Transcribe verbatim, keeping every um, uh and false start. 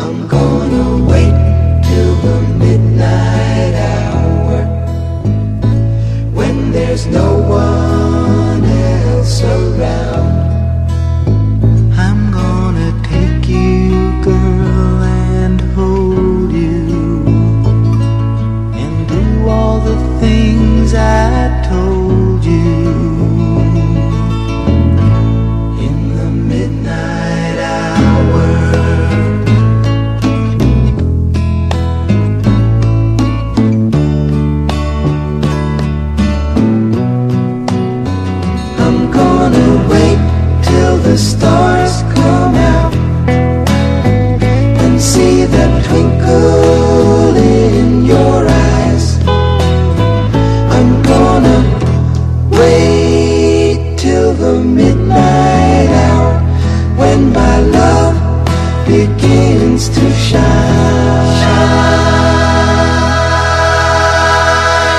I'm gonna wait till the midnight hour, when there's no one else around. I'm gonna take you, girl, and hold you, and do all the things I told you. In the midnight hour, I'm gonna wait till the stars come out and see them twinkle